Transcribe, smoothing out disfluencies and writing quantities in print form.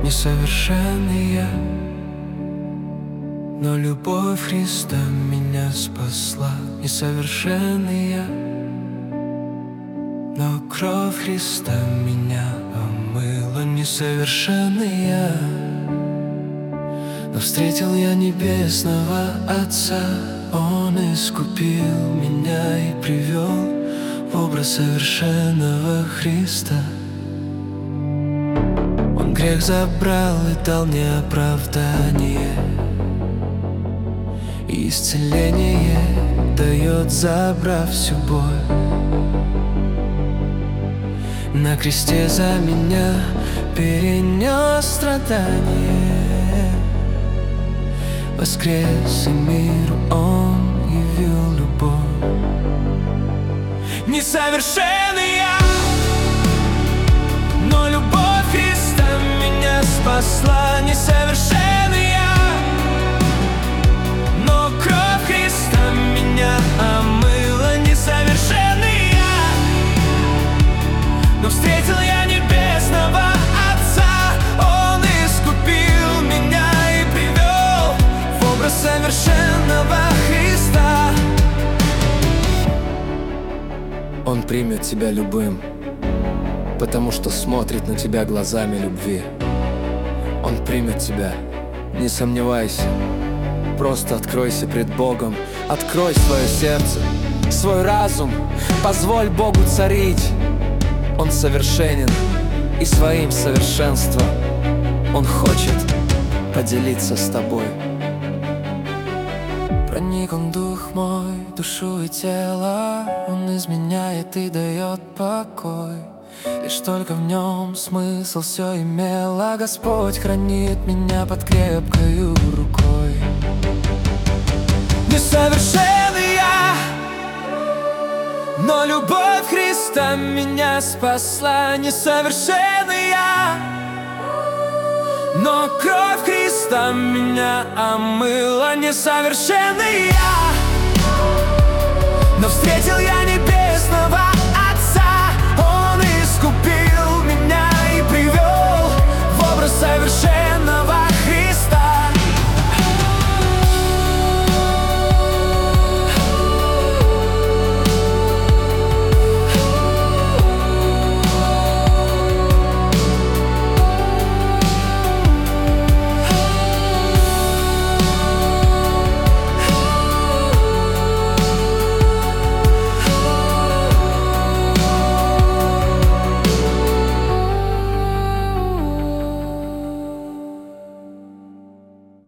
Несовершенный я, но любовь Христа меня спасла. Несовершенный я, но кровь Христа меня омыла. Несовершенный я, но встретил я небесного Отца. Он искупил меня и привел в образ совершенного Христа. Он грех забрал и дал мне оправдание, и исцеление дает, забрав всю боль. На кресте за меня перенес страдания, воскрес и миру Он явил любовь. Несовершенный я, но любовь Христа меня спасла. Несовершенный я, но кровь Христа меня омыла. Несовершенный я, но встретил я небесного Отца. Он искупил меня и привел в образ совершенного Христа. Он примет тебя любым, потому что смотрит на тебя глазами любви. Он примет тебя, не сомневайся. Просто откройся пред Богом, открой свое сердце, свой разум, позволь Богу царить. Он совершенен, и своим совершенством Он хочет поделиться с тобой. Проник Он в дух мой, душу и тело. Он изменяет и дает покой. Лишь только в нем смысл все имело. Господь хранит меня под крепкою рукой. Несовершенный я, но любовь Христа меня спасла. Несовершенный я, но кровь Христа меня омыла. Nесовершенный я, но встретил я небесного Отца. Он искупил меня и привел в образ совершенного